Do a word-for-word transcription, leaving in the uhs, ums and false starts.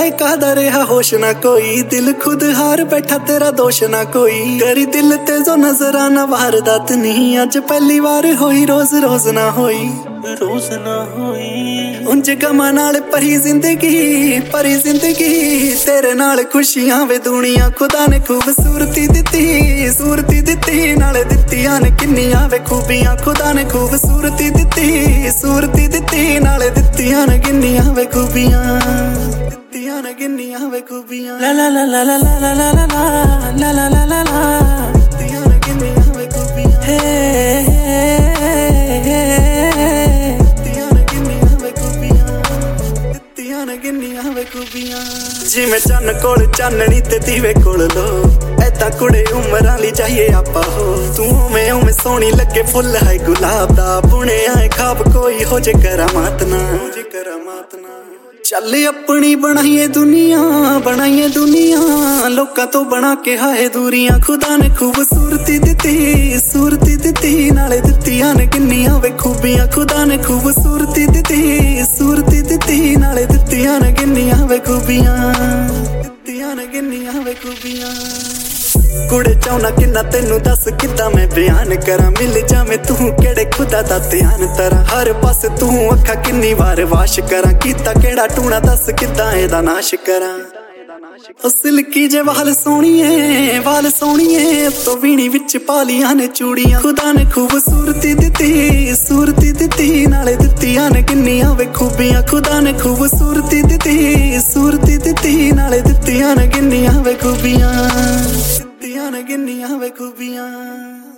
कादा रहा होश ना कोई, दिल खुद हार बैठा तेरा दोष ना कोई। करी दिल ते जो नजरा ना वारदात नहीं, अज पहली बार होई रोज रोज ना होई, रोज ना होई। उंज गमां नाल भरी जिंदगी भरी जिंदगी, तेरे नाल खुशियां वे दुनिया खुदा ने खूबसूरती दित्ती सूरती दित्ती। नाले दित्तियां ने किन्नियां वे खूबियां खुदा ने खूबसूरती दित्ती सूरती दित्ती। नाले दित्तियां ने किन्नियां वे खूबियां दित्तियां ने किन्नियां वे खूबियां। ला ला ला ला ला ला ला ला ला ला ला ला ला, दित्तियां ने किन्नियां वे खूबियां। हे जिवें चन्न कोल चाननी ते दीवे कोल लो, ऐदा कुड़े उमरां ली जाइए आपा हो। तू उवें उवें सोहनी लगे फुल है गुलाब दा, बुने आए खाब कोई हो जे करामात ना, हो जे करामात ना। चल अपनी बनाइए दुनिया बनाइए दुनिया, लोकां तो बना के हाए दूरियां। खुदा ने खूबसूरती दित्ती सूरती दित्ती। नाले दित्तियां ने किन्नियां वे खूबियां खुदा ने खूबसूरती दित्ती सूरती दित्ती। नाले दित्तियां ने किन्नियां वे खूबियां दित्तियां ने किन्नियां वे खूबियां। कुड़े चाहना किन्ना तेनू दस किद्दां मैं बयान करा, मिल जावे तू केड़े खुदा दा ध्यान तरा। हर पास तू अखा किन्नी वार वाश करा, कीता केड़ा टूना दस किद्दां एदा नाश करा। सिल्की जे वाल सोहणिए वाल सोहणिए, तो वीणी विच पालियां ने चूड़ियां। खुदा ने खूबसूरती दित्ती सूरती दित्ती। नाले दित्तियां ने किन्नियां वे खूबियां खुदा ने खूबसूरती दित्ती सूरती दित्ती। नाले दित्तियां ने किन्नियां वे खूबियां दित्तियां ने किन्नियां वे खूबियां।